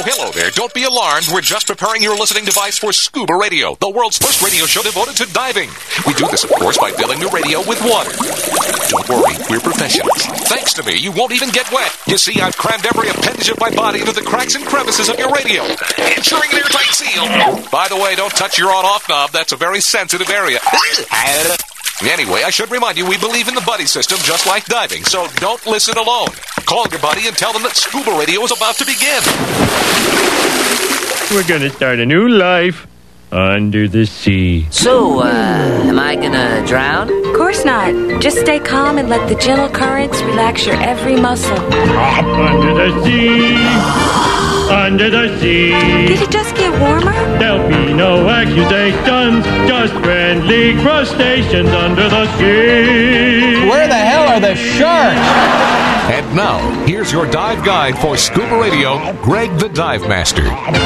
Hello there. Don't be alarmed. We're just preparing your listening device for Scuba Radio, the world's first radio show devoted to diving. We do this, of course, by filling the radio with water. Don't worry, we're professionals. Thanks to me, you won't even get wet. You see, I've crammed every appendage of my body into the cracks and crevices of your radio, ensuring an airtight seal. By the way, don't touch your on-off knob. That's a very sensitive area. Anyway, I should remind you, we believe in the buddy system just like diving, so don't listen alone. Call your buddy and tell them that Scuba Radio is about to begin. We're going to start a new life under the sea. So, am I gonna drown? Of course not. Just stay calm and let the gentle currents relax your every muscle. Under the sea. Under the sea. Did it just get warmer? There'll be no accusations, just friendly crustaceans under the sea. Where the hell are the sharks? And now, here's your dive guide for Scuba Radio, Greg the Dive Master.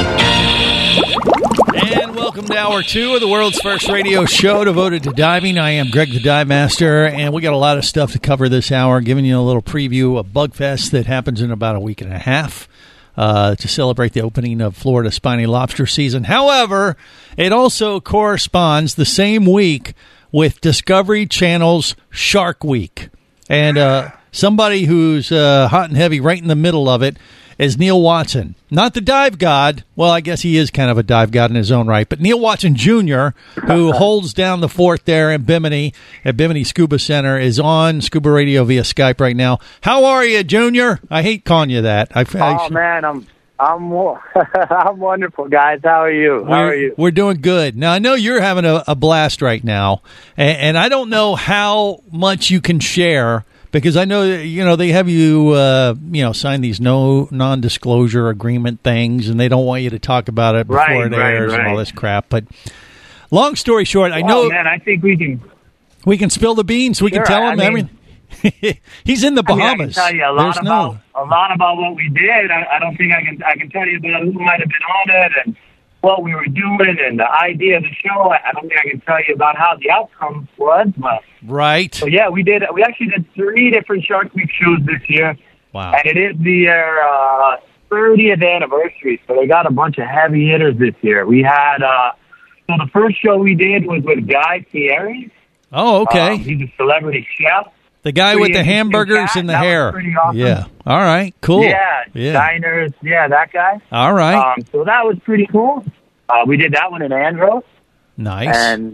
And welcome to Hour 2 of the world's first radio show devoted to diving. I am Greg the Dive Master, and we got a lot of stuff to cover this hour, giving you a little preview of Bugfest that happens in about a week and a half. To celebrate the opening of Florida spiny lobster season. However, it also corresponds the same week with Discovery Channel's Shark Week. And somebody who's hot and heavy right in the middle of it is Neil Watson. Not the dive god. Well, I guess he is kind of a dive god in his own right. But Neil Watson Jr., who holds down the fort there in Bimini, at Bimini Scuba Center, is on Scuba Radio via Skype right now. How are you, Junior? I hate calling you that. Man, I'm wonderful, guys. How are you? We're doing good. Now, I know you're having a blast right now, and I don't know how much you can share, because I know, they have you, sign these non-disclosure agreement things, and they don't want you to talk about it before it airs and all this crap. But long story short, I know. Man, I think we can spill the beans. We can tell him everything. He's in the Bahamas. I can tell you a lot about what we did. I don't think I can tell you about who might have been on it and what we were doing and the idea of the show. I don't think I can tell you about how the outcome was. But right. So yeah, we actually did 3 different Shark Week shows this year. Wow. And it is their 30th anniversary, so they got a bunch of heavy hitters this year. We had so the first show we did was with Guy Fieri. Oh, okay. He's a celebrity chef. The guy with the hamburgers and the hair. Pretty awesome. Yeah. All right. Cool. Yeah. Diners. Yeah, that guy. All right. So that was pretty cool. We did that one in Andros. Nice. And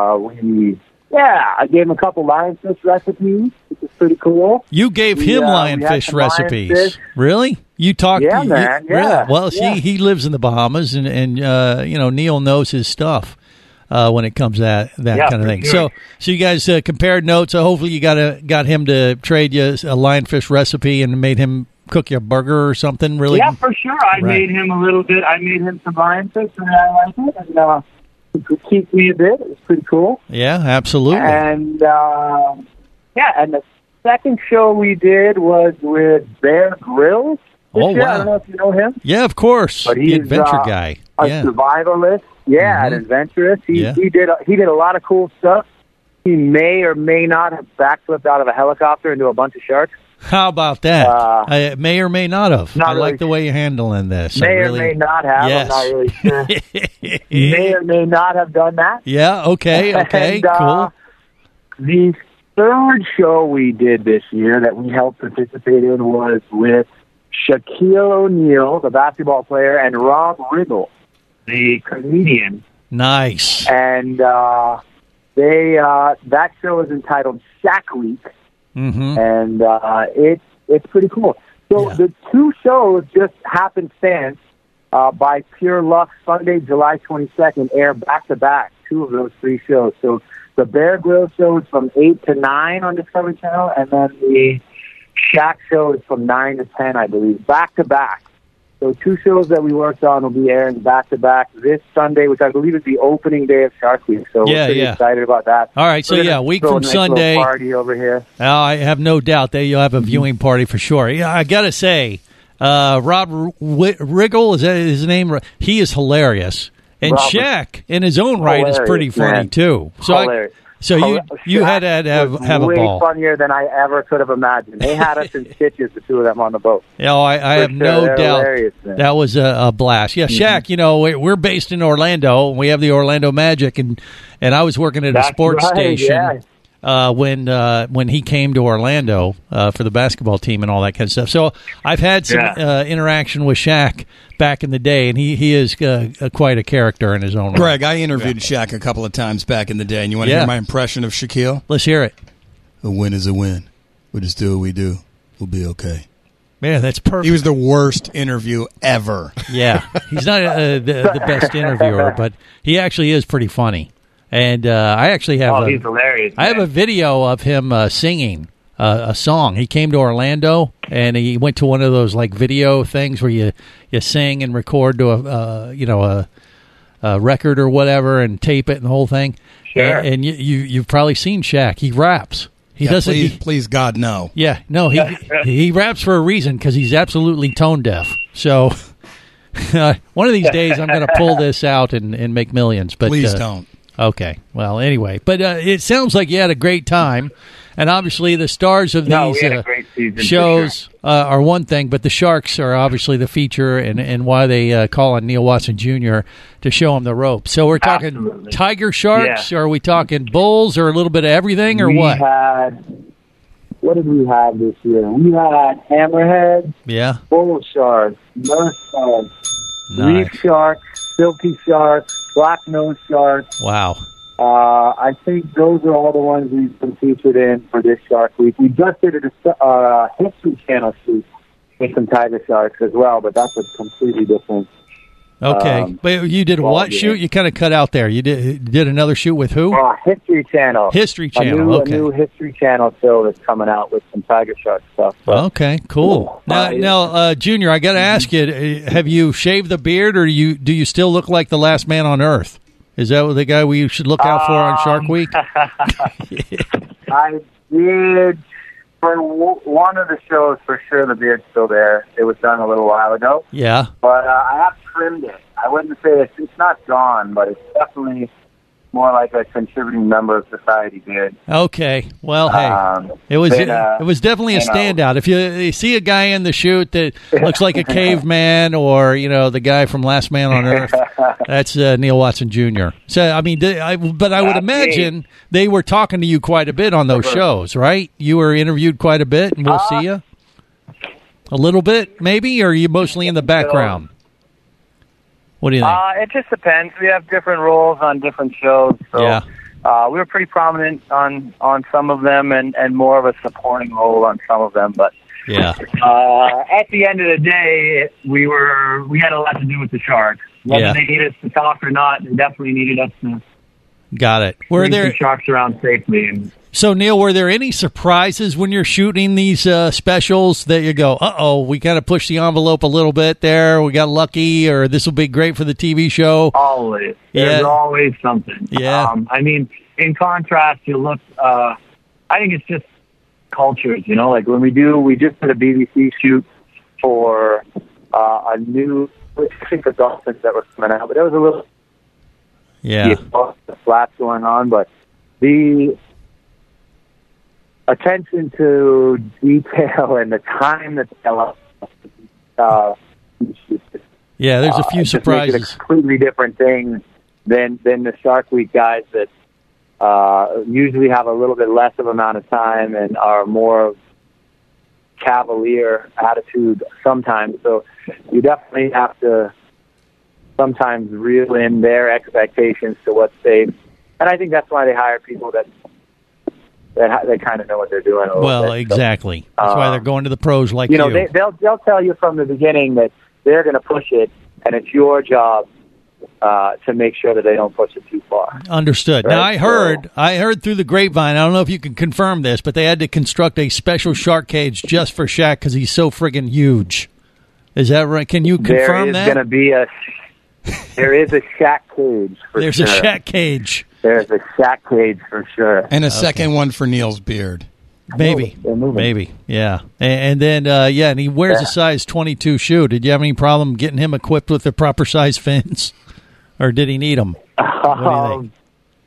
I gave him a couple lionfish recipes, which is pretty cool. You gave him lionfish recipes. Lionfish. Really? You talked? Yeah, man. Yeah. Really? Well, he lives in the Bahamas, and Neil knows his stuff. When it comes to that kind of thing. Sure. So you guys compared notes. So hopefully you got him to trade you a lionfish recipe and made him cook you a burger or something. Really? Yeah, for sure. I made him a little bit. I made him some lionfish, and I liked it. And he could keep me a bit. It was pretty cool. Yeah, absolutely. And and the second show we did was with Bear Grylls. Oh, wow. I don't know if you know him. Yeah, of course. But he's the adventure guy. A survivalist. Yeah, an adventurous. He did a lot of cool stuff. He may or may not have backflipped out of a helicopter into a bunch of sharks. How about that? I may or may not have. I like the way you're handling this. Or may not have. Yes. I'm not really sure. May or may not have done that. Yeah, okay, and, cool. The third show we did this year that we helped participate in was with Shaquille O'Neal, the basketball player, and Rob Riggle, the comedian. Nice. And that show is entitled Shaq Week. Mm-hmm. And it's pretty cool. So the 2 shows just happenstance by pure luck. Sunday, July 22nd, air back-to-back, 2 of those 3 shows. So the Bear Grylls show is from 8 to 9 on Discovery Channel, and then the Shaq show is from 9 to 10, I believe, back-to-back. So 2 shows that we worked on will be airing back-to-back this Sunday, which I believe is the opening day of Shark Week. So we're pretty excited about that. All right, so week from Sunday. Party over here. I have no doubt that you'll have a viewing party for sure. Yeah, I got to say, Rob Riggle, is that his name? He is hilarious. And Shaq, in his own right, is pretty funny, too. So So you had to have a ball. Way funnier than I ever could have imagined. They had us in stitches, the two of them on the boat. I have no doubt that was a blast. Yeah, Shaq, we're based in Orlando. We have the Orlando Magic, and I was working at a sports station when he came to Orlando for the basketball team and all that kind of stuff. So I've had some interaction with Shaq back in the day, and he is quite a character in his own way. Greg, I interviewed Shaq a couple of times back in the day, and you want to hear my impression of Shaquille? Let's hear it. A win is a win. We just do what we do. We'll be okay. Man, that's perfect. He was the worst interview ever. Yeah, he's not the best interviewer, but he actually is pretty funny. And I actually have he's hilarious. Man. I have a video of him singing a song. He came to Orlando, and he went to one of those like video things where you sing and record to a record or whatever and tape it and the whole thing. Sure. And you've probably seen Shaq. He raps. He doesn't. Please, God, no. Yeah, no. He raps for a reason because he's absolutely tone deaf. So one of these days, I'm going to pull this out and make millions. But please don't. Okay. Well, anyway, but it sounds like you had a great time, and obviously the stars of these shows are one thing, but the Sharks are obviously the feature, and why they call on Neil Watson Jr. to show him the ropes. So we're talking Tiger Sharks, or are we talking Bulls, or a little bit of everything, or what? What did we have this year? We had Hammerheads, Bull Sharks, Nurse Sharks, Reef Sharks, Silky Sharks, Black Nose Sharks. Wow. I think those are all the ones we've been featured in for this Shark Week. We just did a History Channel shoot with some Tiger Sharks as well, but that's a completely different. Okay, but you did what shoot? You kind of cut out there. You did another shoot with who? History Channel. History Channel. A new History Channel show that's coming out with some Tiger Shark stuff. So. Okay, cool. Now, Junior, I got to ask you: have you shaved the beard, or do you still look like the last man on Earth? Is that the guy we should look out for on Shark Week? I did for one of the shows for sure. The beard's still there. It was done a little while ago. Yeah, but I have trimmed it. I wouldn't say it's not gone, but it's definitely more like a contributing member of society beard. Okay, well, hey, it was definitely a standout. If you see a guy in the shoot that looks like a caveman, or the guy from Last Man on Earth, that's Neil Watson Jr. So I mean, I would imagine they were talking to you quite a bit on those shows, right? You were interviewed quite a bit, and we'll see you a little bit, maybe, or are you mostly in the background? What do you think? It just depends. We have different roles on different shows. So we were pretty prominent on some of them and more of a supporting role on some of them. But at the end of the day, we had a lot to do with the Sharks. Whether they needed us to talk or not, they definitely needed us to Got it. Were there Sharks around safely? So, Neil, were there any surprises when you're shooting these specials that you go, uh-oh, we kind of pushed the envelope a little bit there, we got lucky, or this will be great for the TV show? Always. There's always something. Yeah. I mean, in contrast, you look, I think it's just cultures, like when we just did a BBC shoot for a new, I think the Dolphins that were coming out, but there was a little flats going on, but the attention to detail and the time that they allow there's a few surprises. Makes it a completely different thing than the Shark Week guys that usually have a little bit less of amount of time and are more cavalier attitude sometimes. So you definitely have to sometimes reel in their expectations to what's safe. And I think that's why they hire people that they kind of know what they're doing. Well, exactly. So, that's why they're going to the pros like you. They'll tell you from the beginning that they're going to push it, and it's your job to make sure that they don't push it too far. Understood. Right? Now, I heard through the grapevine, I don't know if you can confirm this, but they had to construct a special shark cage just for Shaq because he's so friggin' huge. Is that right? Can you confirm that? There is a Shaq cage for There's sure. a Shaq cage. There's a Shaq cage for sure. And a second one for Neil's beard. Maybe. Yeah. And then, and he wears a size 22 shoe. Did you have any problem getting him equipped with the proper size fins? Or did he need them? What do you think?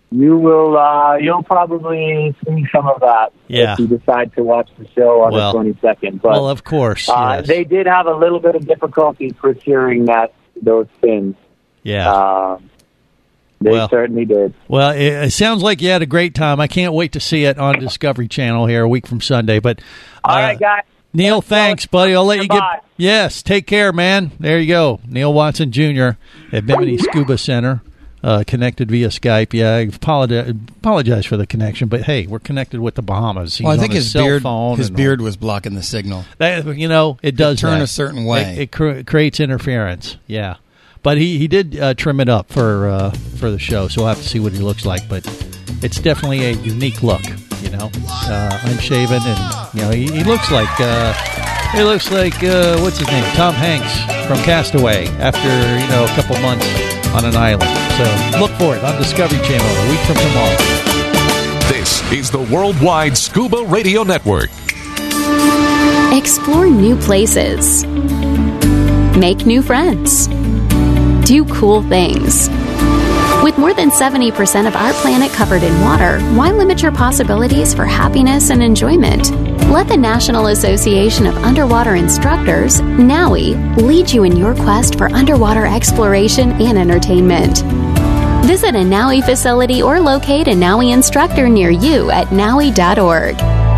You'll probably see some of that if you decide to watch the show on the 22nd. But, of course. Yes. They did have a little bit of difficulty procuring those fins. Yeah. They certainly did. Well, it sounds like you had a great time. I can't wait to see it on Discovery Channel here a week from Sunday. But all right, guys. Neil, thanks, buddy. I'll let you get. Yes, take care, man. There you go. Neil Watson Jr. at Bimini Scuba Center. Connected via Skype. Yeah, I apologize for the connection, but hey, we're connected with the Bahamas. He's I think his beard was blocking the signal. It does turn a certain way. It creates interference. Yeah, but he did trim it up for the show, so we'll have to see what he looks like. But it's definitely a unique look. Unshaven, and he looks like what's his name, Tom Hanks from Castaway after a couple months on an island. So look for it on Discovery Channel a week from tomorrow. This is the Worldwide Scuba Radio Network. Explore new places. Make new friends. Do cool things. With more than 70% of our planet covered in water, why limit your possibilities for happiness and enjoyment? Let the National Association of Underwater Instructors, NAUI, lead you in your quest for underwater exploration and entertainment. Visit a NAUI facility or locate a NAUI instructor near you at naui.org.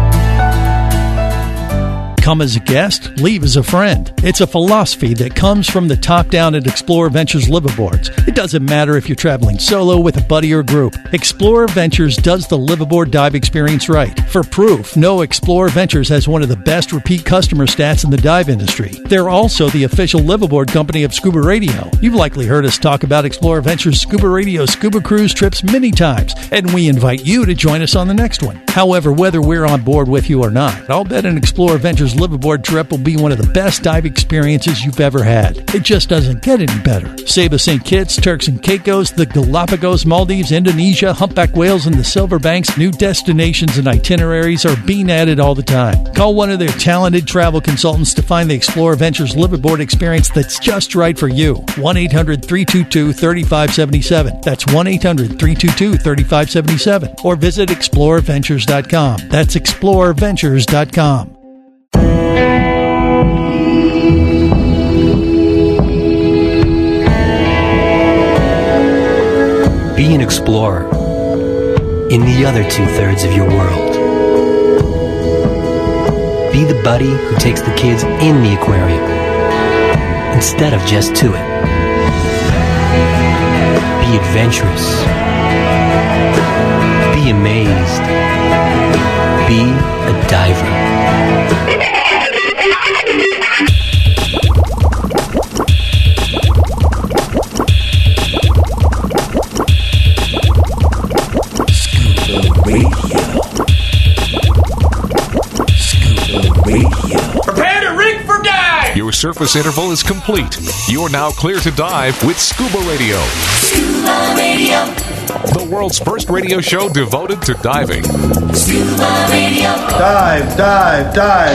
Come as a guest, leave as a friend. It's a philosophy that comes from the top down at Explorer Ventures liveaboards. It doesn't matter if you're traveling solo, with a buddy, or group. Explorer Ventures does the liveaboard dive experience right. For proof, Explorer Ventures has one of the best repeat customer stats in the dive industry. They're also the official liveaboard company of Scuba Radio. You've likely heard us talk about Explorer Ventures Scuba Radio scuba cruise trips many times, and we invite you to join us on the next one. However, whether we're on board with you or not, I'll bet an Explorer Ventures liveaboard trip will be one of the best dive experiences you've ever had. It just doesn't get any better. Saba St. Kitts, Turks and Caicos, the Galapagos, Maldives, Indonesia, humpback whales, and the Silver Banks, new destinations and itineraries are being added all the time. Call one of their talented travel consultants to find the Explorer Ventures liveaboard experience that's just right for you. 1-800-322-3577. That's 1-800-322-3577. Or visit explorerventures.com. That's explorerventures.com. Be an explorer in the other 2/3 of your world. Be the buddy who takes the kids in the aquarium instead of just to it. Be adventurous. Be amazed. Be a diver. Your surface interval is complete. You're now clear to dive with Scuba Radio. Scuba Radio. The world's first radio show devoted to diving. Scuba Radio. Dive, dive, dive.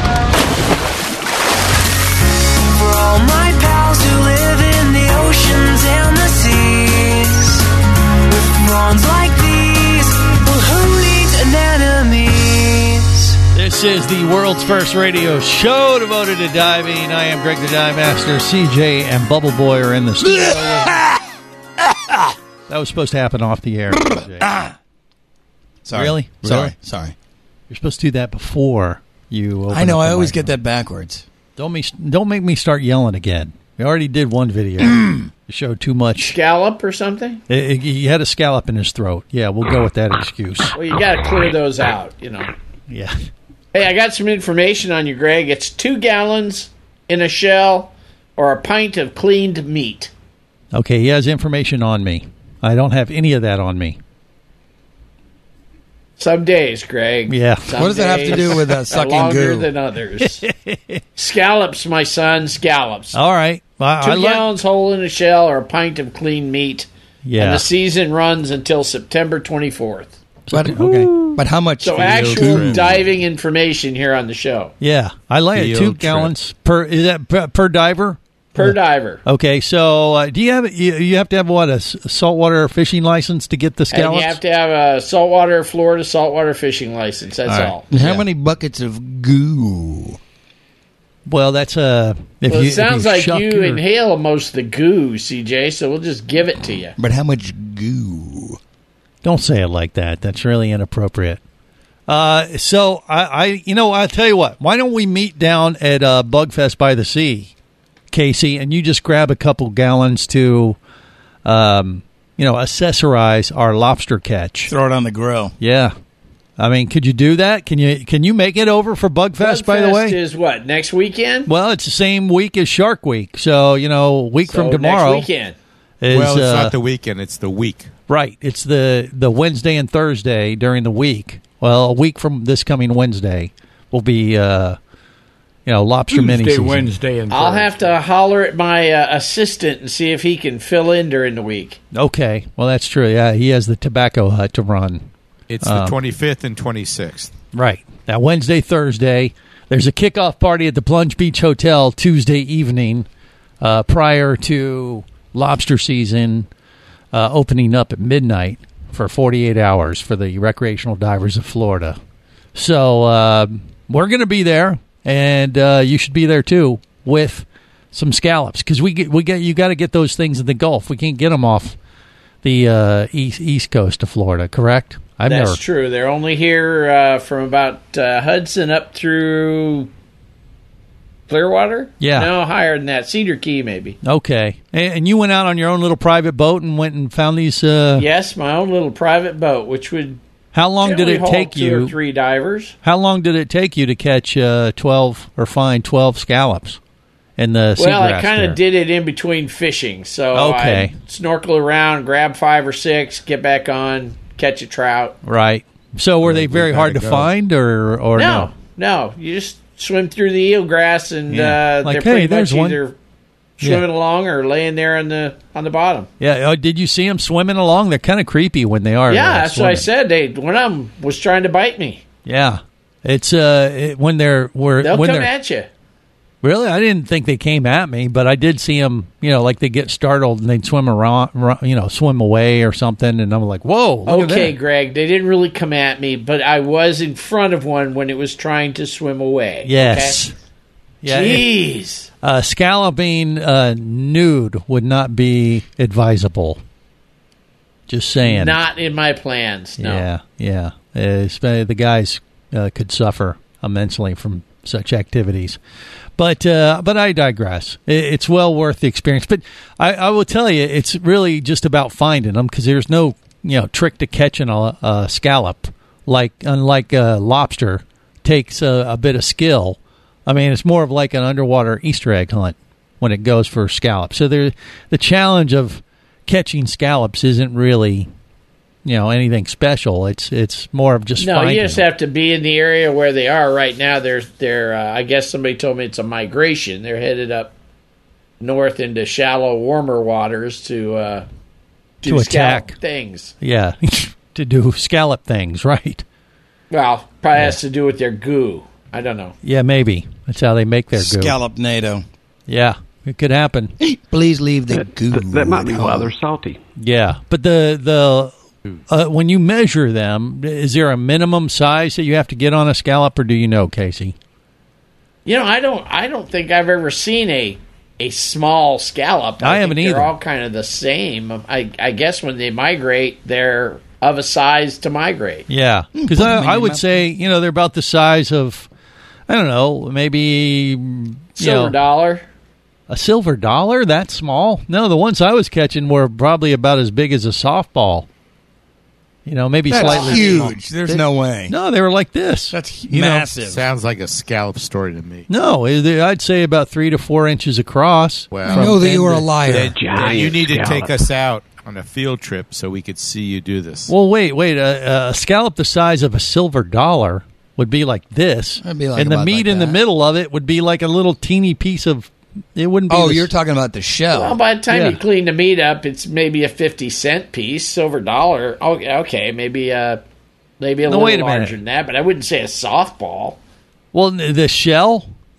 For all my pals who live in the oceans and the seas, with prawns like these, well, who needs anemones? This is the world's first radio show devoted to diving. I am Greg the Dive Master. CJ and Bubble Boy are in the studio. That was supposed to happen off the air. Sorry. Really? Sorry. You're supposed to do that before you open I know. up the I always microphone. get that backwards. Don't make me start yelling again. We already did one video. You showed too much. Scallop or something? He had a scallop in his throat. Yeah, we'll go with that excuse. Well, you got to clear those out, Yeah. Hey, I got some information on you, Greg. It's 2 gallons in a shell or a pint of cleaned meat. Okay, he has information on me. I don't have any of that on me. Some days, Greg. Yeah. Some what does that have to do with sucking longer goo? than others. Scallops, my son, scallops. All right. 2 gallons whole in a shell or a pint of clean meat. Yeah. And the season runs until September 24th. But how much? So actual diving information here on the show. Yeah, I like it. 2 gallons per. Is that per diver? Per diver. Okay, so do you have you have to have what, a saltwater fishing license to get the scallops? And you have to have a Florida saltwater fishing license. That's all. How many buckets of goo? Well, that's it sounds like you inhale most of the goo, CJ. So we'll just give it to you. But how much goo? Don't say it like that. That's really inappropriate. So I'll tell you what. Why don't we meet down at Bugfest by the Sea, Casey, and you just grab a couple gallons to, accessorize our lobster catch. Throw it on the grill. Yeah. I mean, could you do that? Can you make it over for Bugfest, by the way? Bugfest is what, next weekend? Well, it's the same week as Shark Week. So, a week from tomorrow. Next weekend. It's not the weekend, it's the week. Right. It's the Wednesday and Thursday during the week. Well, a week from this coming Wednesday will be, lobster mini season. Wednesday, and Thursday. I'll have to holler at my assistant and see if he can fill in during the week. Okay. Well, that's true. Yeah, he has the tobacco hut to run. It's the 25th and 26th. Right. Now, Wednesday, Thursday, there's a kickoff party at the Plunge Beach Hotel Tuesday evening prior to lobster season opening up at midnight for 48 hours for the recreational divers of Florida. So we're going to be there, and you should be there too with some scallops, because you got to get those things in the Gulf. We can't get them off the east coast of Florida, correct? That's true. They're only here from about Hudson up through Clearwater? Yeah. No, higher than that. Cedar Key, maybe. Okay. And you went out on your own little private boat and went and found these... Yes, my own little private boat, which would... How long did it take you... 2 or 3 divers. How long did it take you to catch 12 scallops in the seagrass? Well, I kind of did it in between fishing. So I'd snorkel around, grab 5 or 6, get back on, catch a trout. Right. So were they very hard to find or no? No. You just swim through the eelgrass and like, they're pretty much one. either swimming along or laying there on the bottom. Yeah. Did you see them swimming along? They're kind of creepy when they are. Yeah, that's swimming. what I said. One of them was trying to bite me. Yeah. It's when they'll come at you. Really? I didn't think they came at me, but I did see them, like they get startled and they'd swim around, swim away or something. And I'm like, whoa, look at that. Greg, they didn't really come at me, but I was in front of one when it was trying to swim away. Yes. Okay? Yeah, jeez. Scalloping nude would not be advisable. Just saying. Not in my plans, no. Yeah. The guys could suffer immensely from such activities. But I digress. It's well worth the experience. But I will tell you, it's really just about finding them, because there's no trick to catching a scallop. Unlike a lobster, takes a bit of skill. I mean, it's more of like an underwater Easter egg hunt when it goes for scallops. So the challenge of catching scallops isn't really anything special. It's more of just finding you just them. have to be in the area where they are right now. They're I guess somebody told me it's a migration. They're headed up north into shallow, warmer waters to attack things. Yeah, to do scallop things, right? Well, probably has to do with their goo. I don't know. Yeah, maybe that's how they make their goo. Scallop NATO. Yeah, it could happen. Please leave the goo. That might be why they're salty. Yeah, but the when you measure them, is there a minimum size that you have to get on a scallop, or do you know, Casey? I don't think I've ever seen a small scallop. I haven't either. They're all kind of the same. I guess when they migrate, they're of a size to migrate. Yeah, because I would say they're about the size of, I don't know, maybe silver dollar. A silver dollar? That small? No, the ones I was catching were probably about as big as a softball. Maybe that's slightly huge. There's no way. No, they were like this. That's massive. Sounds like a scallop story to me. No, I'd say about 3 to 4 inches across. Well, I know that you are a liar. Then you need to take us out on a field trip so we could see you do this. Well, wait. A scallop the size of a silver dollar would be like this. It'd be like and the meat in the middle of it would be like a little teeny piece of... It wouldn't be. Oh, you're talking about the shell. Well, by the time you clean the meat up, it's maybe a 50-cent piece, silver dollar. Okay, maybe a little larger than that, but I wouldn't say a softball. Well, the shell,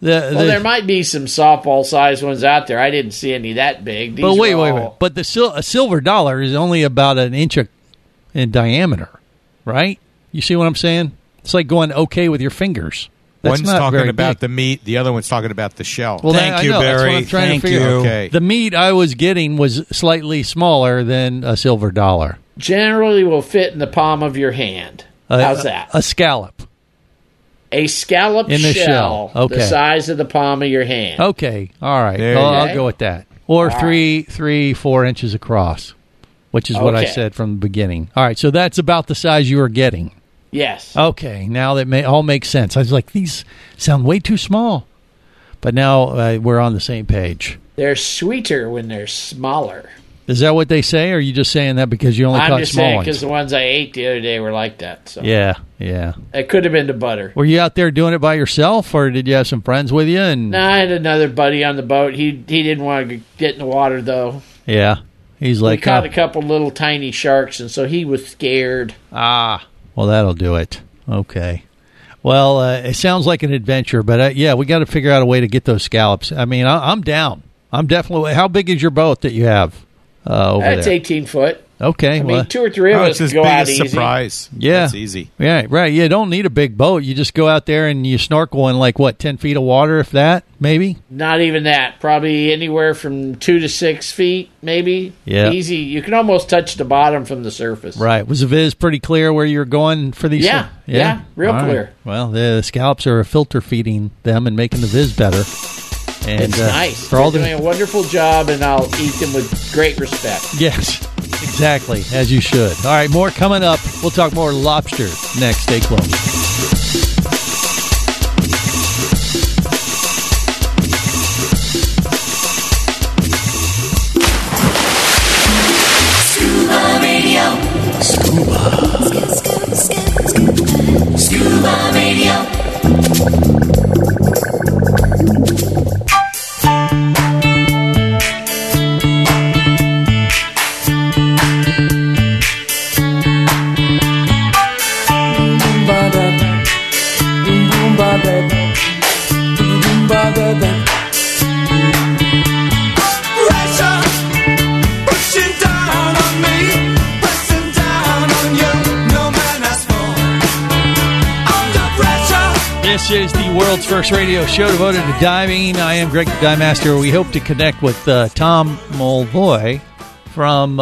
Well, there might be some softball-sized ones out there. I didn't see any that big. These but wait. But a silver dollar is only about an inch in diameter, right? You see what I'm saying? It's like going okay with your fingers. That's one's talking about the meat. The other one's talking about the shell. Well, Thank you, Barry. That's what I'm trying to figure out. Okay. The meat I was getting was slightly smaller than a silver dollar. Generally will fit in the palm of your hand. How's that? A scallop. A scallop in the shell. Okay. The size of the palm of your hand. Okay. All right. I'll go with that. Or 4 inches across, which is what I said from the beginning. All right. So that's about the size you were getting. Yes. Okay, now that all makes sense. I was like, these sound way too small. But now we're on the same page. They're sweeter when they're smaller. Is that what they say, or are you just saying that because you only caught small ones? I'm just saying because the ones I ate the other day were like that. So. Yeah. It could have been the butter. Were you out there doing it by yourself, or did you have some friends with you? No, I had another buddy on the boat. He didn't want to get in the water, though. Yeah. He's like... We caught a couple little tiny sharks, and so he was scared. Well, that'll do it. Okay. Well, it sounds like an adventure, but we got to figure out a way to get those scallops. I mean, I'm down. I'm definitely... How big is your boat that you have over there? It's 18 foot. Okay. I mean, 2 or 3 of us it's go out easy. Surprise. Yeah. That's easy. Yeah, right. You don't need a big boat. You just go out there and you snorkel in 10 feet of water, if that, maybe? Not even that. Probably anywhere from 2 to 6 feet, maybe. Yeah. Easy. You can almost touch the bottom from the surface. Right. Was the viz pretty clear where you're going for these? Yeah, real clear. Right. Well, the scallops are filter feeding them and making the viz better. And, it's nice. They're doing a wonderful job, and I'll eat them with great respect. Yes, exactly, as you should. All right, more coming up. We'll talk more lobster next. Stay close. Scuba Radio. Scuba Radio. This is the world's first radio show devoted to diving. I am Greg the Dive Master. We hope to connect with Tom Mulvoy from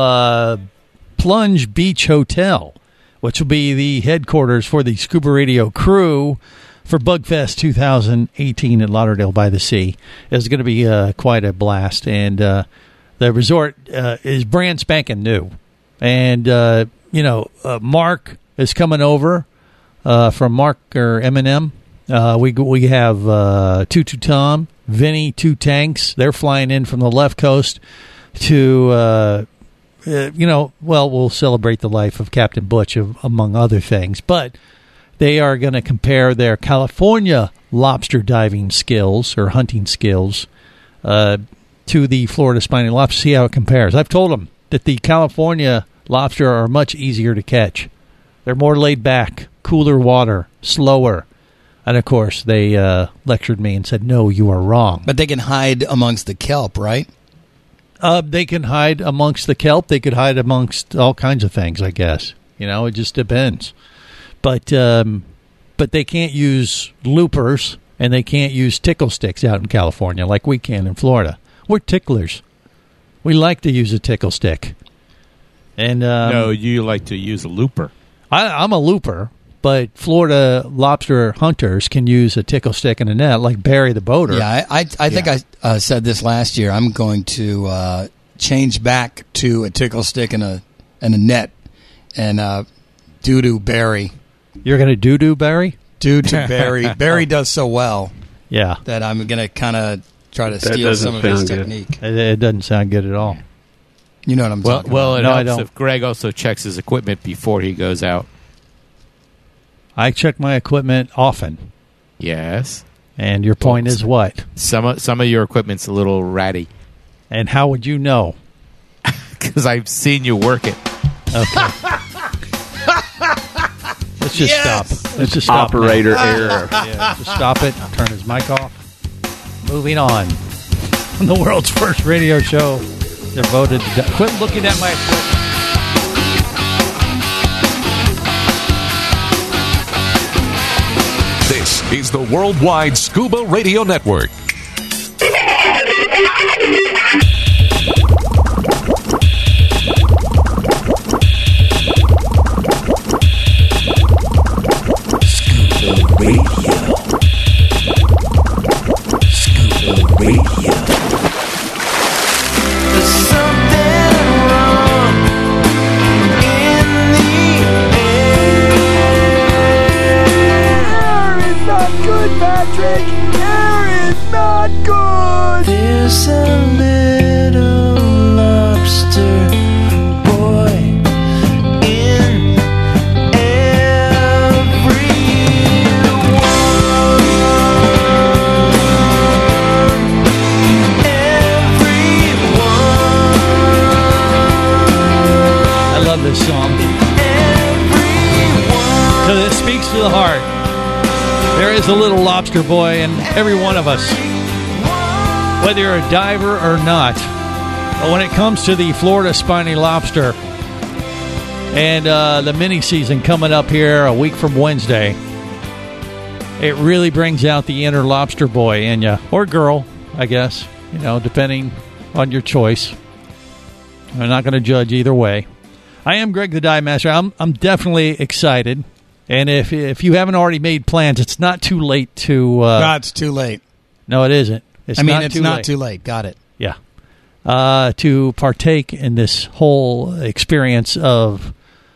Plunge Beach Hotel, which will be the headquarters for the Scuba Radio crew for Bugfest 2018 at Lauderdale by the Sea. It's going to be quite a blast, and the resort is brand spanking new. And, Mark is coming over from Mark or Eminem. We have Tutu Tom, Vinny, 2 Tanks. They're flying in from the left coast to, we'll celebrate the life of Captain Butch, among other things. But they are going to compare their California lobster diving skills or hunting skills to the Florida spiny lobster, see how it compares. I've told them that the California lobster are much easier to catch. They're more laid back, cooler water, slower. And, of course, they lectured me and said, no, you are wrong. But they can hide amongst the kelp, right? They can hide amongst the kelp. They could hide amongst all kinds of things, I guess. It just depends. But they can't use loopers, and they can't use tickle sticks out in California like we can in Florida. We're ticklers. We like to use a tickle stick. And no, you like to use a looper. I'm a looper. But Florida lobster hunters can use a tickle stick and a net, like Barry the boater. Yeah, I think I said this last year. I'm going to change back to a tickle stick and a net, and doo-doo Barry. You're going to doo-doo Barry? Doo-doo Barry. Barry does so well. Yeah. That I'm going to kind of try to steal some of his technique. It doesn't sound good at all. You know what I'm talking about. Well, it helps if Greg also checks his equipment before he goes out. I check my equipment often. Yes. And your point is what? Some of your equipment's a little ratty. And how would you know? Because I've seen you work it. Okay. Let's just stop. Let's just stop. Operator error. Yeah, just stop it. Turn his mic off. moving on. The world's first radio show devoted to... Quit looking at my equipment. This is the Worldwide Scuba Radio Network. There's a little lobster boy in I love this song. Because it speaks to the heart. There is a little lobster boy in every one of us, whether you're a diver or not. But when it comes to the Florida spiny lobster and the mini season coming up here a week from Wednesday, it really brings out the inner lobster boy in you, or girl, I guess, depending on your choice. I'm not going to judge either way. I am Greg the Dive Master. I'm definitely excited. And if you haven't already made plans, it's not too late to... No, it's too late. No, it isn't. It's not too late. Got it. Yeah. To partake in this whole experience of,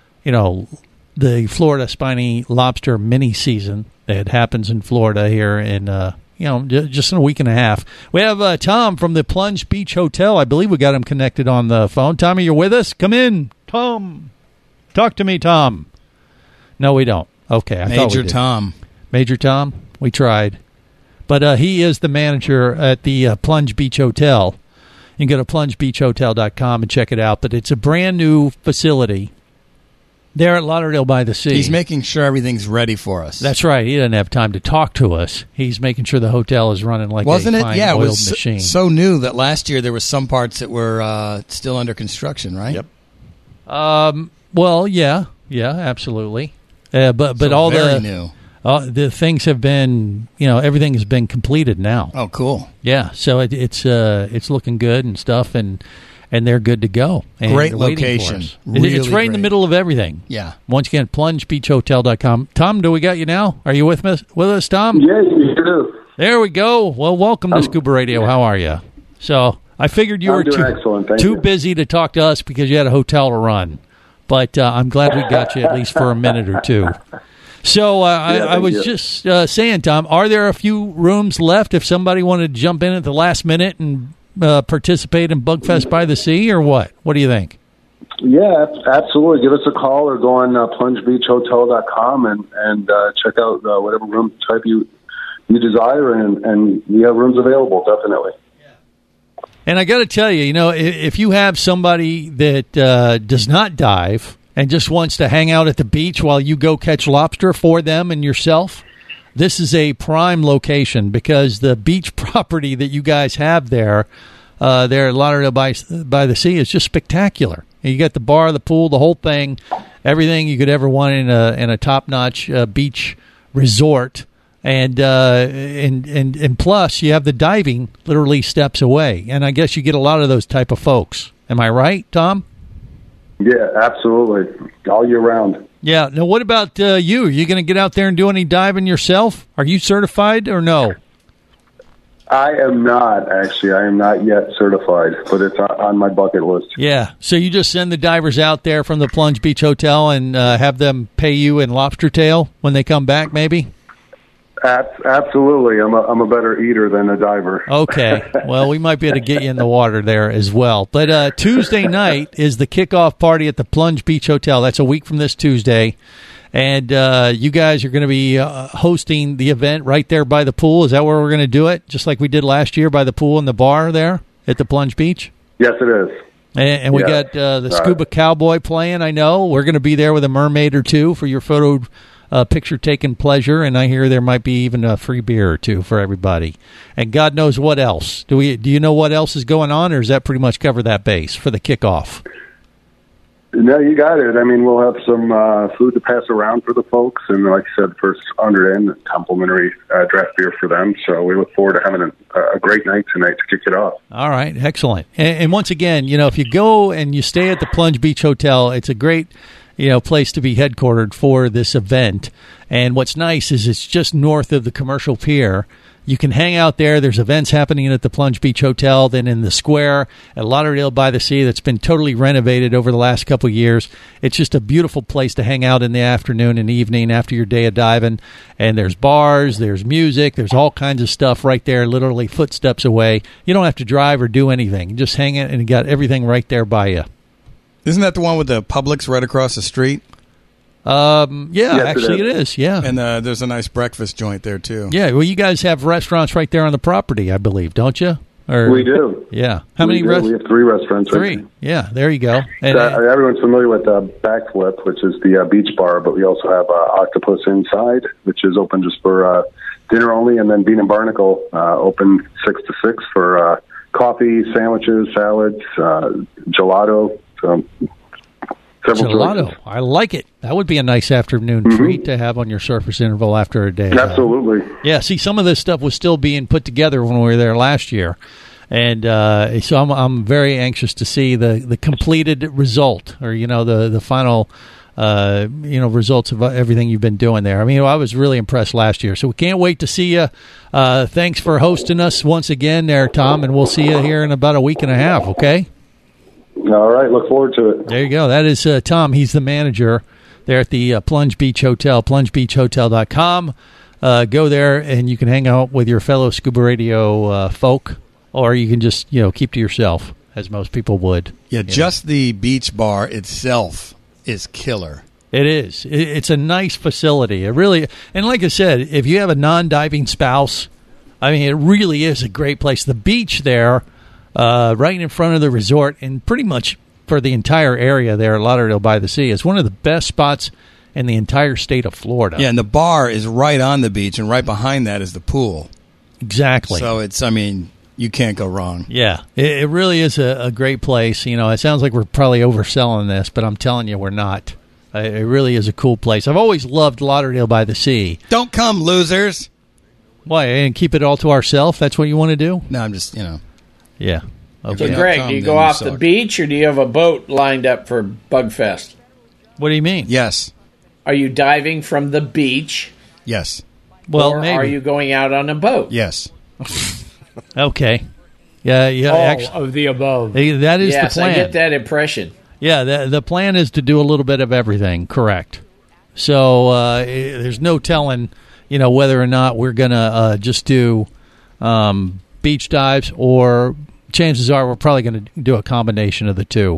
the Florida spiny lobster mini season that happens in Florida here in, just in a week and a half. We have Tom from the Plunge Beach Hotel. I believe we got him connected on the phone. Tommy, you're with us? Come in, Tom. Talk to me, Tom. No, we don't. Okay. I thought we did. Major Tom? We tried. But he is the manager at the Plunge Beach Hotel. You can go to plungebeachhotel.com and check it out. But it's a brand new facility there at Lauderdale by the Sea. He's making sure everything's ready for us. That's right. He doesn't have time to talk to us. He's making sure the hotel is running like a fine oiled machine. So new that last year there were some parts that were still under construction, right? Yep. Well, yeah, absolutely. But so all the things have been, everything has been completed now. Oh, cool. Yeah, so it's looking good and stuff, and they're good to go. And great location. It's right in the middle of everything. Yeah. Once again, plungebeachhotel.com. Tom, do we got you now? Are you with us, Tom? Yes, you do. There we go. Well, welcome to Scuba Radio. How are you? So I figured you were too busy to talk to us because you had a hotel to run. But I'm glad we got you at least for a minute or two. So I was just saying, Tom, are there a few rooms left if somebody wanted to jump in at the last minute and participate in Bugfest by the Sea, or what? What do you think? Yeah, absolutely. Give us a call or go on plungebeachhotel.com and check out whatever room type you desire, and we have rooms available, definitely. And I got to tell you, if you have somebody that does not dive and just wants to hang out at the beach while you go catch lobster for them and yourself, this is a prime location because the beach property that you guys have there at Lauderdale by the Sea is just spectacular. You got the bar, the pool, the whole thing, everything you could ever want in a top-notch beach resort. And plus, you have the diving literally steps away. And I guess you get a lot of those type of folks. Am I right, Tom? Yeah, absolutely. All year round. Yeah. Now, what about you? Are you going to get out there and do any diving yourself? Are you certified or no? I am not, actually. I am not yet certified, but it's on my bucket list. Yeah. So you just send the divers out there from the Plunge Beach Hotel and have them pay you in lobster tail when they come back, maybe? Absolutely. I'm a better eater than a diver. Okay. Well, we might be able to get you in the water there as well. But Tuesday night is the kickoff party at the Plunge Beach Hotel. That's a week from this Tuesday. And you guys are going to be hosting the event right there by the pool. Is that where we're going to do it? Just like we did last year by the pool and the bar there at the Plunge Beach? Yes, it is. And we got the Scuba Cowboy playing, I know. We're going to be there with a mermaid or two for your photo picture-taking pleasure, and I hear there might be even a free beer or two for everybody. And God knows what else. Do you know what else is going on, or does that pretty much cover that base for the kickoff? No, you got it. I mean, we'll have some food to pass around for the folks, and like I said, first 100 in, complimentary draft beer for them. So we look forward to having a great night tonight to kick it off. All right, excellent. And once again, if you go and you stay at the Plunge Beach Hotel, it's a great place to be headquartered for this event. And what's nice is it's just north of the commercial pier. You can hang out there. There's events happening at the Plunge Beach Hotel, then in the square at Lauderdale by the Sea that's been totally renovated over the last couple of years. It's just a beautiful place to hang out in the afternoon and evening after your day of diving. And there's bars, there's music, there's all kinds of stuff right there, literally footsteps away. You don't have to drive or do anything. You just hang it, and you got everything right there by you. Isn't that the one with the Publix right across the street? Yes, actually it is. Yeah. And there's a nice breakfast joint there, too. Yeah, well, you guys have restaurants right there on the property, I believe, don't you? We do. Yeah. How many restaurants? We have 3 restaurants. Three. Right. Yeah, there you go. And, everyone's familiar with Backflip, which is the beach bar, but we also have Octopus Inside, which is open just for dinner only, and then Bean and Barnacle open 6 to 6 for coffee, sandwiches, salads, gelato. Gelato. Choices. I like it. That would be a nice afternoon treat to have on your surface interval after a day. Absolutely. Yeah, see, some of this stuff was still being put together when we were there last year. And so I'm very anxious to see the completed result, or, the final, results of everything you've been doing there. I mean, I was really impressed last year. So we can't wait to see you. Thanks for hosting us once again there, Tom, and we'll see you here in about a week and a half, okay? All right, look forward to it. There you go. That is Tom. He's the manager there at the Plunge Beach Hotel, plungebeachhotel.com. Go there, and you can hang out with your fellow Scuba Radio folk, or you can just keep to yourself, as most people would. Yeah, just the beach bar itself is killer. It is. It's a nice facility. It really, and like I said, if you have a non-diving spouse, I mean, it really is a great place. The beach there, right in front of the resort, and pretty much for the entire area there at Lauderdale by the Sea, is one of the best spots in the entire state of Florida. Yeah, and the bar is right on the beach, and right behind that is the pool. Exactly. So you can't go wrong. Yeah, it really is a great place. It sounds like we're probably overselling this, but I'm telling you, we're not. It really is a cool place. I've always loved Lauderdale by the Sea. Don't come, losers. Why, and keep it all to ourselves? That's what you want to do? No, I'm just, Yeah. Okay. So, Greg, do you go off the beach, or do you have a boat lined up for Bugfest? What do you mean? Yes. Are you diving from the beach? Yes. Well, or maybe. Are you going out on a boat? Yes. Okay. Yeah. All of the above. That is the plan. Yes, I get that impression. Yeah, the plan is to do a little bit of everything, correct. So there's no telling, whether or not we're going to just do beach dives, or chances are we're probably going to do a combination of the two.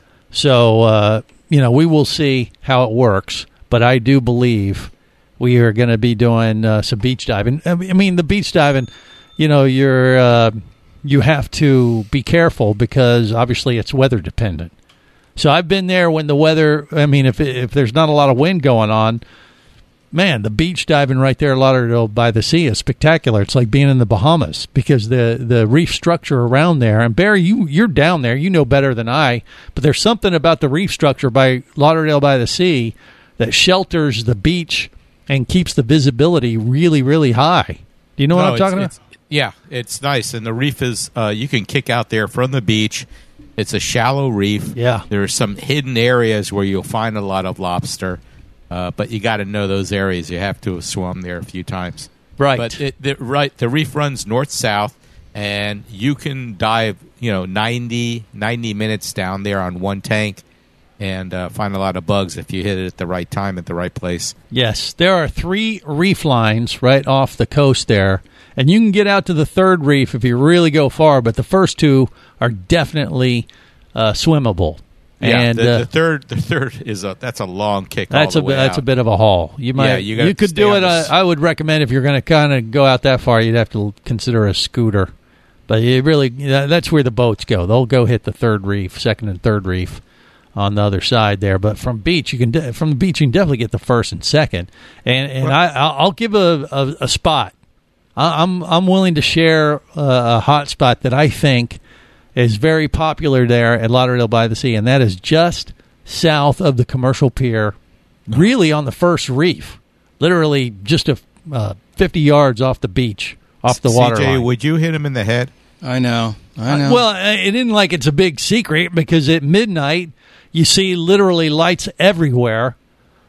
So, we will see how it works, but I do believe we are going to be doing some beach diving. I mean, the beach diving, you have to be careful because obviously it's weather dependent. So I've been there when the weather, if there's not a lot of wind going on, man, the beach diving right there at Lauderdale by the Sea is spectacular. It's like being in the Bahamas because the reef structure around there, and Barry, you're down there, you know better than I, but there's something about the reef structure by Lauderdale by the Sea that shelters the beach and keeps the visibility really, really high. Do you know what I'm talking about? Yeah, it's nice. And the reef is, you can kick out there from the beach. It's a shallow reef. Yeah. There are some hidden areas where you'll find a lot of lobster, but you got to know those areas. You have to have swum there a few times. Right. But the reef runs north-south, and you can dive, 90 minutes down there on one tank and find a lot of bugs if you hit it at the right time at the right place. Yes. There are 3 reef lines right off the coast there, and you can get out to the 3rd reef if you really go far, but the first 2 are definitely swimmable. Yeah, and the third is that's a long kick. That's all the way that's out. a bit of a haul. You might you could do it. I would recommend if you're going to kind of go out that far, you'd have to consider a scooter. But that's where the boats go. They'll go hit the 3rd reef, 2nd and 3rd reef. on the other side there. But from beach, you can definitely get the first and second. And I'll give a spot. I'm willing to share a hot spot that I think is very popular there at Lauderdale by the Sea, and that is just south of the commercial pier, really on the first reef, literally just 50 yards off the beach, off the water line. Would you hit him in the head? I know. Well, it isn't like it's a big secret, because at midnight you see literally lights everywhere.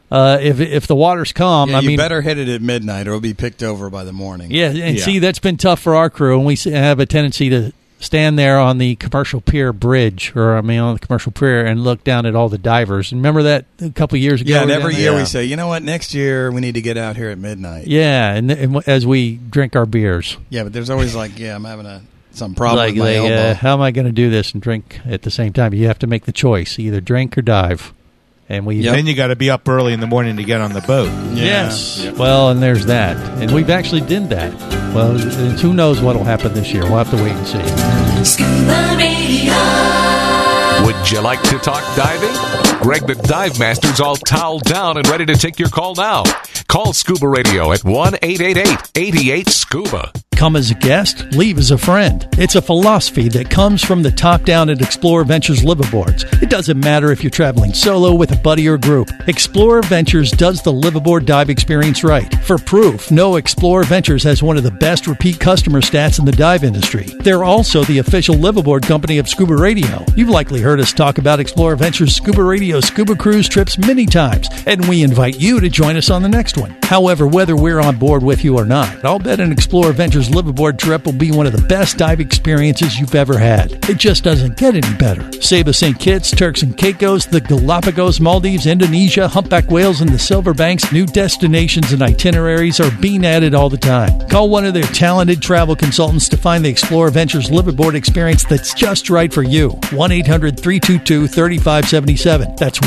If the water's calm, you better hit it at midnight, or it'll be picked over by the morning. Yeah, and see, that's been tough for our crew, and we have a tendency to stand there on the commercial pier bridge, on the commercial pier, and look down at all the divers. And remember that a couple of years ago? Yeah, and every year we say, you know what, next year we need to get out here at midnight. Yeah, and as we drink our beers. Yeah, but there's always I'm having some problem with my elbow. How am I going to do this and drink at the same time? You have to make the choice, either drink or dive. And then you got to be up early in the morning to get on the boat. Yes. Yep. Well, and there's that. And we've actually did that. Well, who knows what will happen this year? We'll have to wait and see. Scuba Radio. Would you like to talk diving? Greg the Dive Master's all toweled down and ready to take your call now. Call Scuba Radio at 1-888-88-SCUBA. Come as a guest, leave as a friend. It's a philosophy that comes from the top down at Explorer Ventures liveaboards. It doesn't matter if you're traveling solo, with a buddy, or group. Explorer Ventures does the liveaboard dive experience right. For proof, Explorer Ventures has one of the best repeat customer stats in the dive industry. They're also the official liveaboard company of Scuba Radio. You've likely heard us talk about Explorer Ventures Scuba Radio scuba cruise trips many times, and we invite you to join us on the next one. However, whether we're on board with you or not, I'll bet an Explorer Ventures liveaboard trip will be one of the best dive experiences you've ever had. It just doesn't get any better. Saba St. Kitts, Turks and Caicos, the Galapagos, Maldives, Indonesia, humpback whales, and the Silver Banks, new destinations and itineraries are being added all the time. Call one of their talented travel consultants to find the Explorer Ventures liveaboard experience that's just right for you. 1-800-322-3577. That's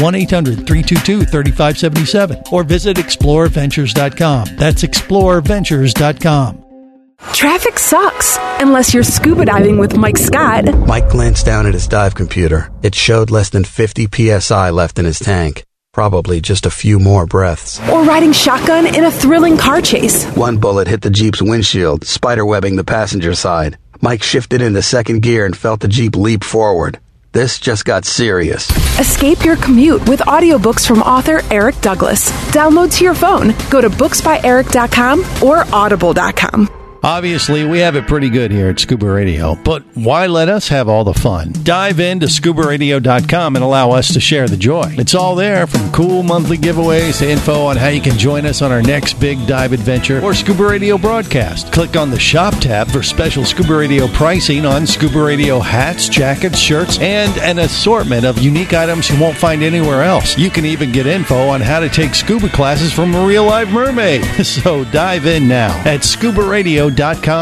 1-800-322-3577. Or visit explorerventures.com. That's explorerventures.com. Traffic sucks, unless you're scuba diving with Mike Scott. Mike glanced down at his dive computer. It showed less than 50 psi left in his tank. Probably just a few more breaths. Or riding shotgun in a thrilling car chase. One bullet hit the Jeep's windshield, spiderwebbing the passenger side. Mike shifted into second gear and felt the Jeep leap forward. This just got serious. Escape your commute with audiobooks from author Eric Douglas. Download to your phone. Go to booksbyeric.com or audible.com. Obviously, we have it pretty good here at Scuba Radio, but why let us have all the fun? Dive into ScubaRadio.com and allow us to share the joy. It's all there, from cool monthly giveaways to info on how you can join us on our next big dive adventure or Scuba Radio broadcast. Click on the Shop tab for special Scuba Radio pricing on Scuba Radio hats, jackets, shirts, and an assortment of unique items you won't find anywhere else. You can even get info on how to take scuba classes from a real-life mermaid. So dive in now at ScubaRadio.com.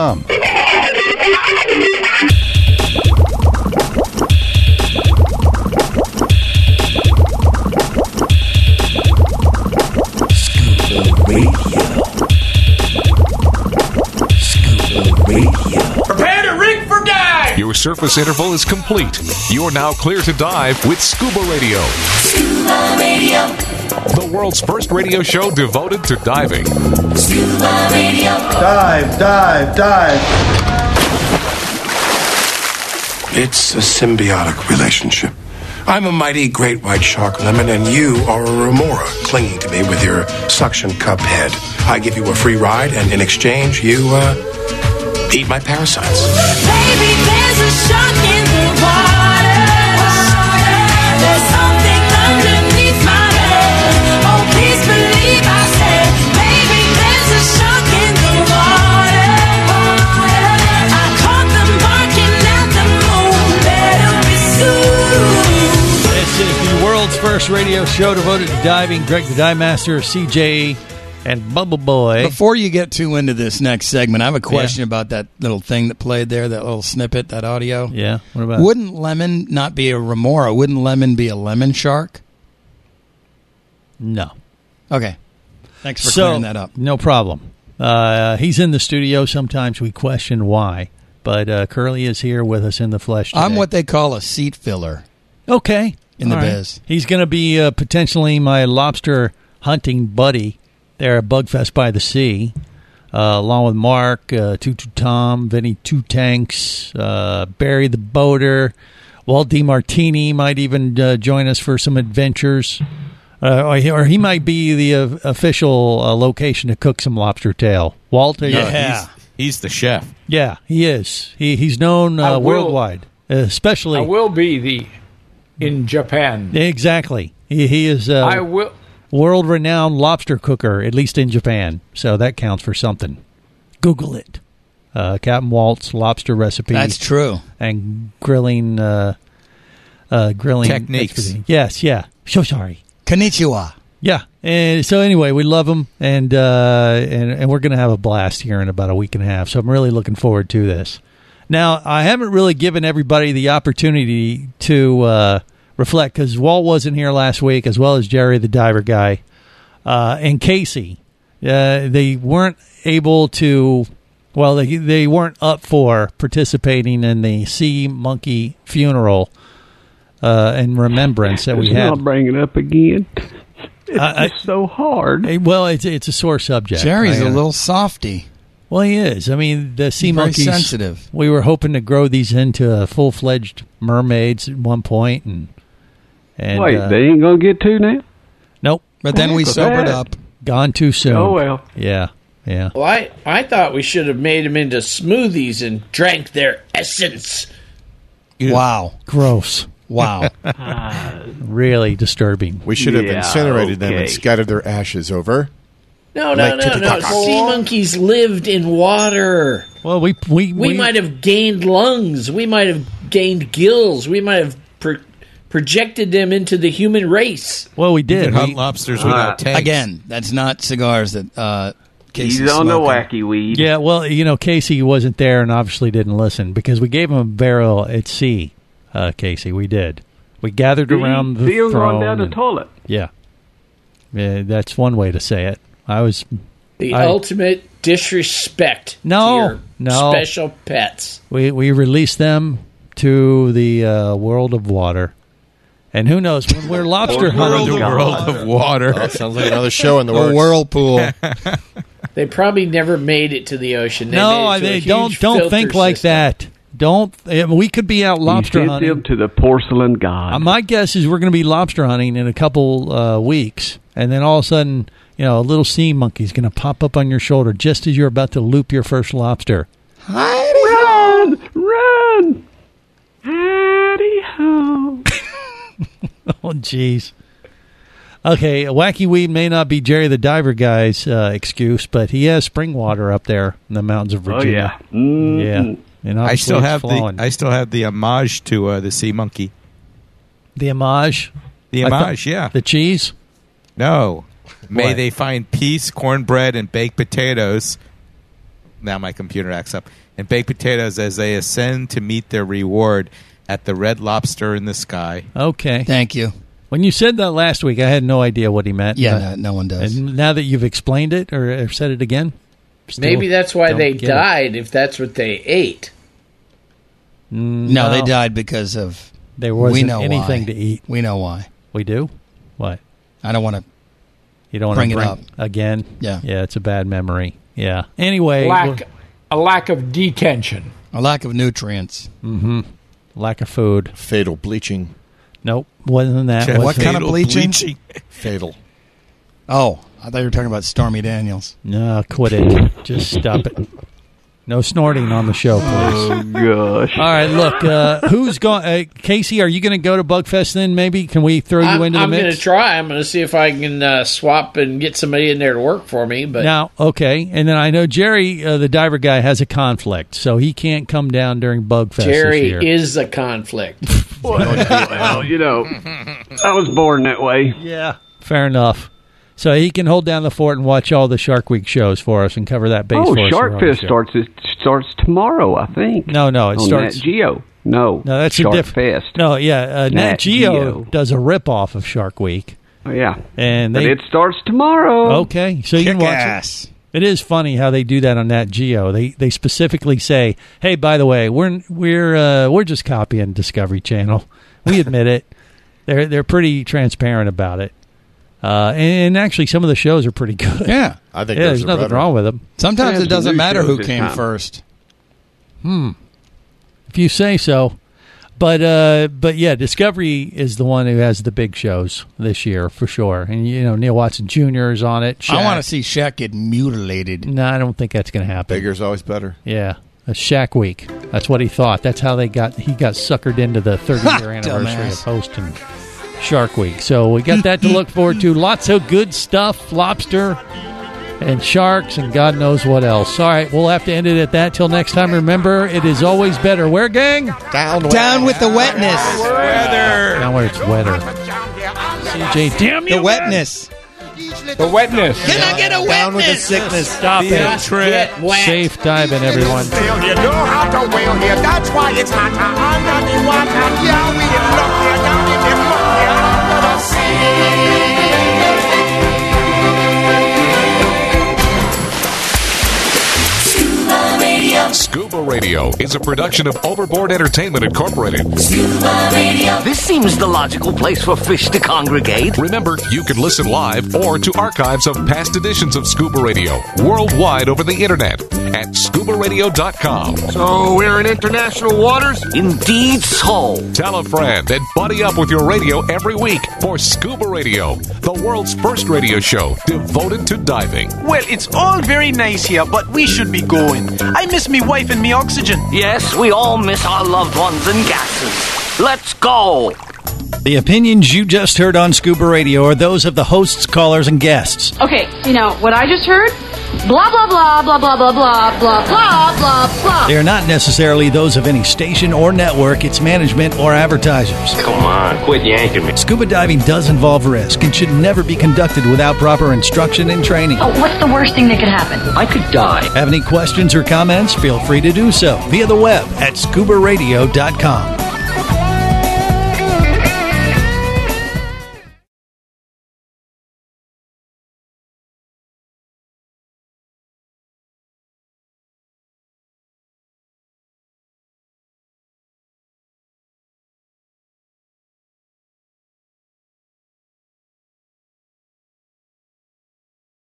Prepare to rig for dive! Your surface interval is complete. You're now clear to dive with Scuba Radio. Scuba Radio. The world's first radio show devoted to diving. Scuba Radio. Dive, dive, dive. It's a symbiotic relationship. I'm a mighty great white shark lemon, and you are a remora clinging to me with your suction cup head. I give you a free ride, and in exchange, you, eat my parasites. Baby, there's a shark in the water. There's something underneath my head. Oh, please believe I said, baby, there's a shark in the water. I caught them barking at the moon. Better be soon. This is the world's first radio show devoted to diving. Greg the Dive Master, CJ, and Bubble Boy. Before you get too into this next segment, I have a question about that little thing that played there, that little snippet, that audio. Yeah, what about it? Wouldn't lemon not be a remora? Wouldn't lemon be a lemon shark? No. Okay. Thanks for clearing that up. No problem. He's in the studio. Sometimes we question why, but Curly is here with us in the flesh today. I'm what they call a seat filler. Okay. in the All right. biz. He's going to be potentially my lobster hunting buddy there at Bugfest by the Sea, along with Mark, Tutu Tom, Vinny Two Tanks, Barry the Boater, Walt DiMartini might even join us for some adventures. Or he might be the official location to cook some lobster tail. Walt, He's the chef. Yeah, he is. He's known worldwide, especially. I will be in Japan. Exactly. He is I will world-renowned lobster cooker, at least in Japan. So that counts for something. Google it. Captain Walt's lobster recipe. That's true. And grilling techniques. Yes, yeah. So sorry. Konnichiwa. Yeah. And so anyway, we love them, and we're going to have a blast here in about a week and a half. So I'm really looking forward to this. Now, I haven't really given everybody the opportunity to reflect because Walt wasn't here last week, as well as Jerry the Diver Guy and Casey. They weren't able to. Well, they weren't up for participating in the sea monkey funeral and remembrance that we had. I'll bring it up again. It's so hard. Well, it's a sore subject. Jerry's a little softy. Well, he is. I mean, the sea Very monkeys. sensitive. We were hoping to grow these into full-fledged mermaids at one point, and Wait, they ain't gonna get to now? Nope. But then we sobered up. Gone too soon. Oh well. Yeah. Well, I thought we should have made them into smoothies and drank their essence. Wow. Gross. Wow. Really disturbing. We should have incinerated them and scattered their ashes over. No. Titicaca. Sea monkeys lived in water. Well, we might have gained lungs. We might have gained gills. We might have projected them into the human race. Well, we did. You can hunt lobsters without tanks. Again, that's not cigars that Casey's He's on the smoking. wacky weed. Yeah, well, Casey wasn't there and obviously didn't listen because we gave him a barrel at sea, Casey. We did. We gathered around the See him throne. going down the and- toilet. Yeah. That's one way to say it. The ultimate disrespect to your special pets. We released them to the world of water. And who knows, when we're lobster hunting... World of water. That sounds like another show in the works. A whirlpool. They probably never made it to the ocean. They don't think like that. We could be out lobster He sent hunting. them to the porcelain god. My guess is we're going to be lobster hunting in a couple weeks, and then all of a sudden, a little sea monkey's going to pop up on your shoulder just as you're about to loop your first lobster. Run! Howdy ho. Oh, jeez. Okay, Wacky Weed may not be Jerry the Diver Guy's excuse, but he has spring water up there in the mountains of Virginia. Oh, yeah. Mm-hmm. Yeah. And I still have flowing. the homage to the sea monkey. The homage? The homage, yeah. The cheese? No. May What? they find peace, cornbread, and baked potatoes. Now my computer acts up. And baked potatoes as they ascend to meet their reward at the Red Lobster in the sky. Okay. Thank you. When you said that last week, I had no idea what he meant. Yeah, no one does. And now that you've explained it or said it again, Maybe that's why don't they get it. died, if that's what they ate. No, they died because of... There wasn't we know anything why. to eat. We know why. We do? What? I don't want to... You don't want bring to it bring up again? Yeah. Yeah, it's a bad memory. Yeah. Anyway. A lack of detention. A lack of nutrients. Mm-hmm. Lack of food. Fatal bleaching. Nope. Wasn't that. What kind of bleaching? Fatal. Oh, I thought you were talking about Stormy Daniels. No, quit it. Just stop it. No snorting on the show, please. Oh, gosh. All right, look, who's going? Casey, are you going to go to Bugfest then, maybe? Can we throw you into the I'm mix? going to try. I'm going to see if I can swap and get somebody in there to work for me. But Now, okay. And then I know Jerry, the diver guy, has a conflict, so he can't come down during Bugfest Jerry this year. is a conflict. Well, I was born that way. Yeah. Fair enough. So he can hold down the fort and watch all the Shark Week shows for us and cover that base Oh, for us. Shark Fest starts tomorrow, I think. No, it on starts... Nat Geo. No, that's Shark a different... Fest. No, yeah, Nat Geo does a rip-off of Shark Week. Oh, yeah. And but it starts tomorrow. Okay, so you can watch it. It is funny how they do that on Nat Geo. They specifically say, "Hey, by the way, we're just copying Discovery Channel. We admit it." They're pretty transparent about it. And actually, some of the shows are pretty good. Yeah. I think there's nothing wrong with them. Sometimes it doesn't matter who came first. If you say so. But yeah, Discovery is the one who has the big shows this year for sure. And Neil Watson Jr. is on it. Shaq. I want to see Shaq get mutilated. No, I don't think that's going to happen. Bigger's always better. Yeah, a Shaq week. That's what he thought. That's how he got suckered into the 30-year anniversary of hosting Shark Week. So we got that to look forward to. Lots of good stuff. Lobster and sharks and God knows what else. All right, we'll have to end it at that. Till next time, remember, it is always better. Where, gang? Down with the wetness. Down where it's wetter. CJ, damn you. The wetness. The wetness. Can I get a wetness? Down with the sickness. Stop it. Get wet. Safe diving, everyone. You know how to whale here. That's why it's hotter under the water. Yeah, we get luck here down in the muck here under the sea. Scuba Radio is a production of Overboard Entertainment Incorporated. Scuba Radio. This seems the logical place for fish to congregate. Remember, you can listen live or to archives of past editions of Scuba Radio worldwide over the internet at scubaradio.com. So we're in international waters? Indeed so. Tell a friend and buddy up with your radio every week for Scuba Radio, the world's first radio show devoted to diving. Well, it's all very nice here, but we should be going. I miss me wife and me oxygen. Yes, we all miss our loved ones and gases. Let's go. The opinions you just heard on Scuba Radio are those of the hosts, callers, and guests. Okay, what I just heard? Blah, blah, blah, blah, blah, blah, blah, blah, blah, blah, blah. They are not necessarily those of any station or network, its management, or advertisers. Come on, quit yanking me. Scuba diving does involve risk and should never be conducted without proper instruction and training. Oh, what's the worst thing that could happen? I could die. Have any questions or comments? Feel free to do so via the web at scubaradio.com.